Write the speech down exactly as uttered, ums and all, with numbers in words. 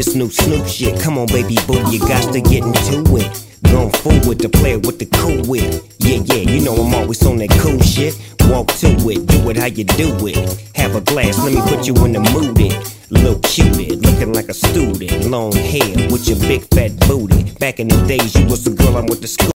This new Snoop shit, come on baby boo, you got to get into it. Going forward to play with the cool wit. Yeah, yeah, you know I'm always on that cool shit. Walk to it, do it how you do it. Have a glass, let me put you in the mood it. Little cutie, looking like a student. Long hair with your big fat booty. Back in the days you was the girl I went to school